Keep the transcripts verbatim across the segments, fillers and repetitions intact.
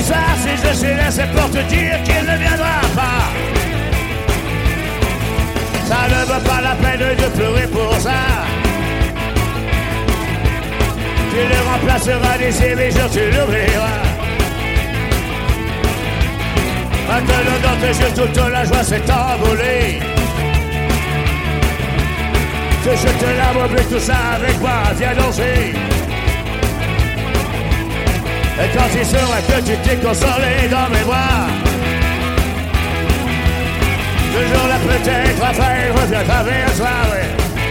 soir, si je suis là, c'est pour te dire qu'il ne viendra pas. Ça ne vaut pas la peine de pleurer pour ça. Tu le remplaceras d'ici mes jours, tu l'oublieras. Maintenant dans tes yeux, toute la joie s'est envolée. Tu jettes la oublie tout ça avec moi, viens danser. Et quand il sera que tu t'es consolé dans mes bras, toujours là peut-être, Raphaël revient avec toi, ouais.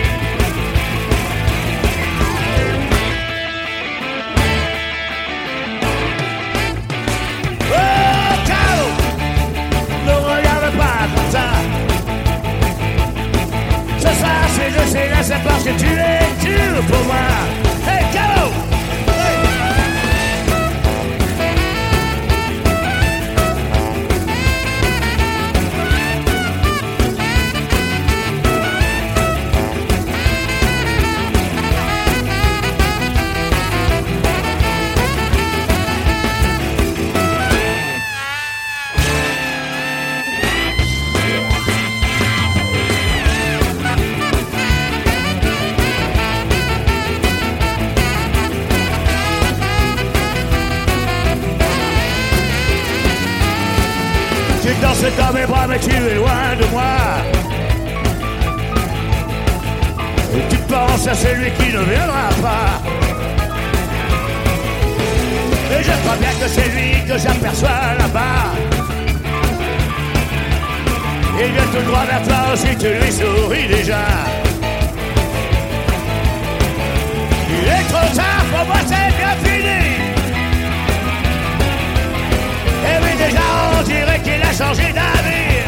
Oh, Caro, ne regarde pas comme ça. Ce soir, si je suis là, c'est parce que tu es dur pour moi. Hey, Caro! Tu danses dans mes bras mais tu es loin de moi. Et tu penses à celui qui ne viendra pas. Et je crois bien que c'est lui que j'aperçois là-bas. Il vient tout droit vers toi aussi, tu lui souris déjà. Il est trop tard, pour moi c'est bien fini. Et oui déjà on dirait qu'il a changé d'avenir.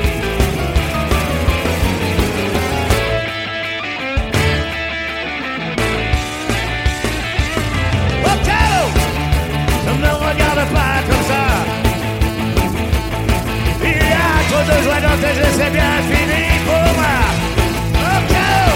Oh Caro, ne me regarde pas comme ça. Il y a trop de joie dans tes yeux, c'est bien fini pour moi. Oh Caro.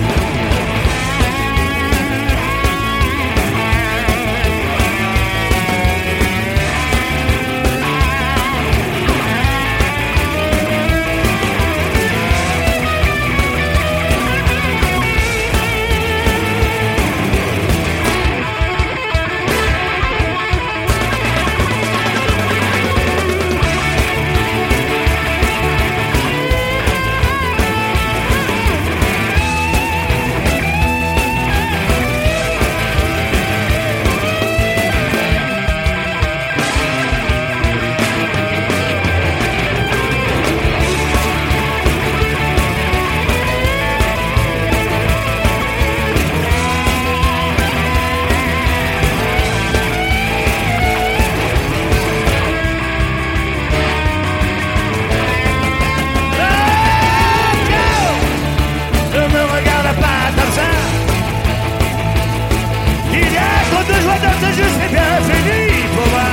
C'est bien fini pour moi.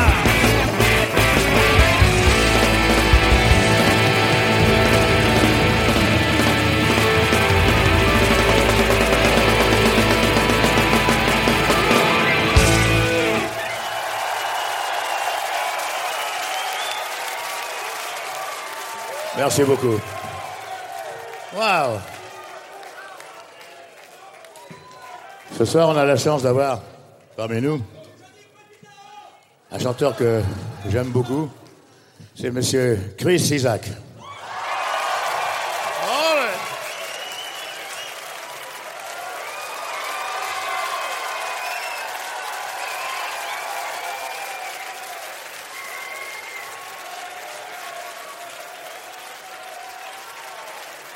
Merci beaucoup. Waouh. Ce soir, on a la chance d'avoir parmi nous un chanteur que j'aime beaucoup, c'est monsieur Chris Isaak.